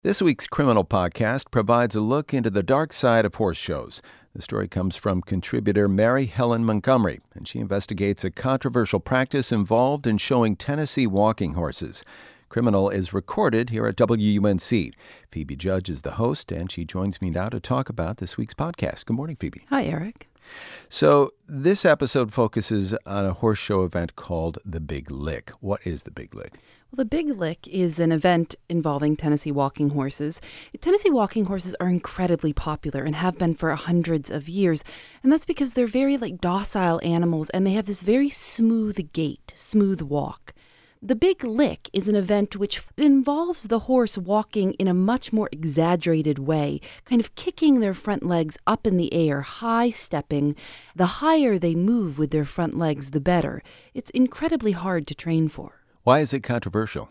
This week's Criminal Podcast provides a look into the dark side of horse shows. The story comes from contributor Mary Helen Montgomery, and she investigates a controversial practice involved in showing Tennessee walking horses. Criminal is recorded here at WUNC. Phoebe Judge is the host, and she joins me now to talk about this week's podcast. Good morning, Phoebe. Hi, Eric. So this episode focuses on a horse show event called the Big Lick. What is the Big Lick? Well, the Big Lick is an event involving Tennessee walking horses. Tennessee walking horses are incredibly popular and have been for hundreds of years. And that's because they're very docile animals, and they have this very smooth gait, smooth walk. The Big Lick is an event which involves the horse walking in a much more exaggerated way, kind of kicking their front legs up in the air, high stepping. The higher they move with their front legs, the better. It's incredibly hard to train for. Why is it controversial?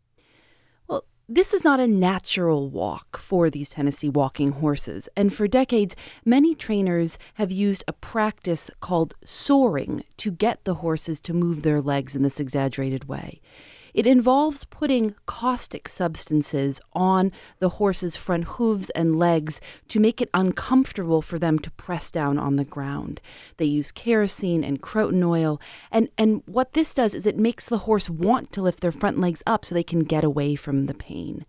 Well, this is not a natural walk for these Tennessee walking horses. And for decades, many trainers have used a practice called soring to get the horses to move their legs in this exaggerated way. It involves putting caustic substances on the horse's front hooves and legs to make it uncomfortable for them to press down on the ground. They use kerosene and croton oil, and what this does is it makes the horse want to lift their front legs up so they can get away from the pain.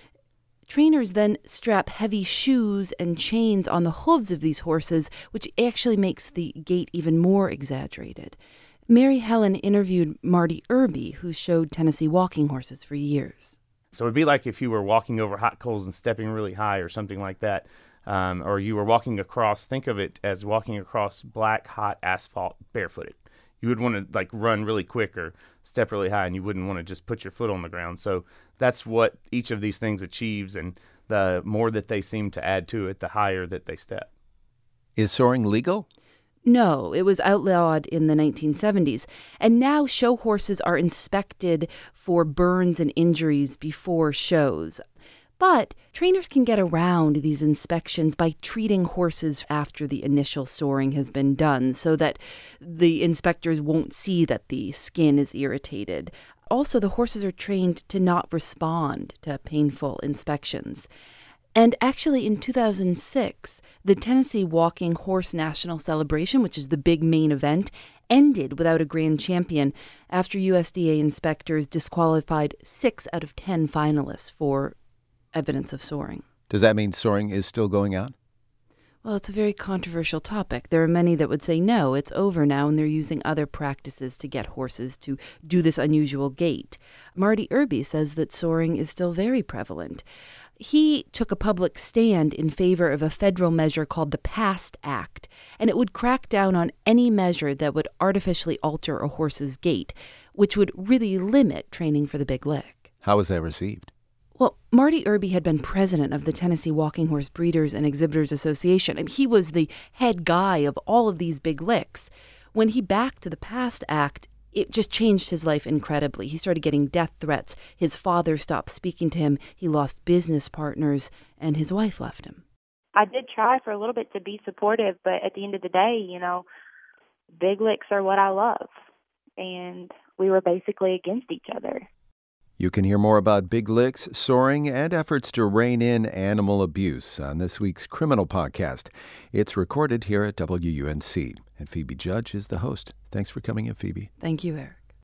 Trainers then strap heavy shoes and chains on the hooves of these horses, which actually makes the gait even more exaggerated. Mary Helen interviewed Marty Irby, who showed Tennessee walking horses for years. So it'd be like if you were walking over hot coals and stepping really high or something like that, or you were walking across, think of it as walking across black, hot asphalt barefooted. You would want to run really quick or step really high, and you wouldn't want to just put your foot on the ground. So that's what each of these things achieves, and the more that they seem to add to it, the higher that they step. Is soaring legal? No, it was outlawed in the 1970s, and now show horses are inspected for burns and injuries before shows. But trainers can get around these inspections by treating horses after the initial soring has been done so that the inspectors won't see that the skin is irritated. Also, the horses are trained to not respond to painful inspections. And actually, in 2006, the Tennessee Walking Horse National Celebration, which is the big main event, ended without a grand champion after USDA inspectors disqualified 6 out of 10 finalists for evidence of soring. Does that mean soaring is still going on? Well, it's a very controversial topic. There are many that would say, no, it's over now, and they're using other practices to get horses to do this unusual gait. Marty Irby says that soaring is still very prevalent. He took a public stand in favor of a federal measure called the PAST Act, and it would crack down on any measure that would artificially alter a horse's gait, which would really limit training for the Big Lick. How was that received? Well, Marty Irby had been president of the Tennessee Walking Horse Breeders and Exhibitors Association, and he was the head guy of all of these Big Licks. When he backed the PAST Act, it just changed his life incredibly. He started getting death threats. His father stopped speaking to him. He lost business partners, and his wife left him. I did try for a little bit to be supportive, but at the end of the day, Big Licks are what I love, and we were basically against each other. You can hear more about Big Licks, soaring, and efforts to rein in animal abuse on this week's Criminal Podcast. It's recorded here at WUNC, and Phoebe Judge is the host. Thanks for coming in, Phoebe. Thank you, Eric.